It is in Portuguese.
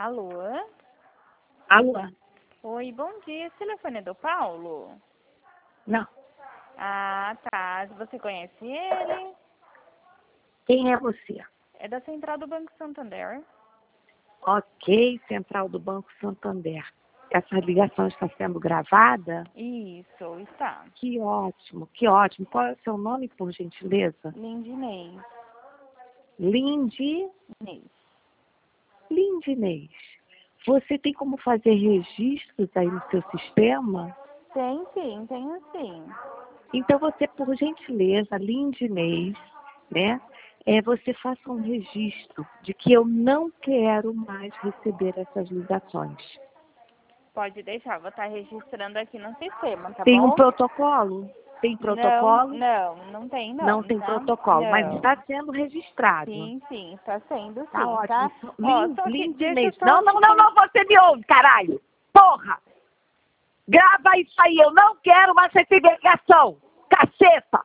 Alô? Alô? Oi, bom dia. Esse telefone é do Paulo? Não. Ah, tá. Você conhece ele? Quem é você? É da Central do Banco Santander. Ok, Central do Banco Santander. Essa ligação está sendo gravada? Isso, está. Que ótimo, que ótimo. Qual é o seu nome, por gentileza? Lindinês. Lindinês. Você tem como fazer registros aí no seu sistema? Tem sim, tenho sim. Então você, por gentileza, Lindinês, né? Você faça um registro de que eu não quero mais receber essas ligações. Pode deixar, vou estar registrando aqui no sistema, tá Tem um bom? protocolo? Tem protocolo? Não tem Não não, tem tá? protocolo, mas Não. está sendo registrado. Sim, está sendo Tá sim, ótimo. tá? Ó, só que deixa eu Lindinês. só Não, te você me ouve, caralho. Porra! Grava isso aí, eu não quero mais receber ligação. Caceta!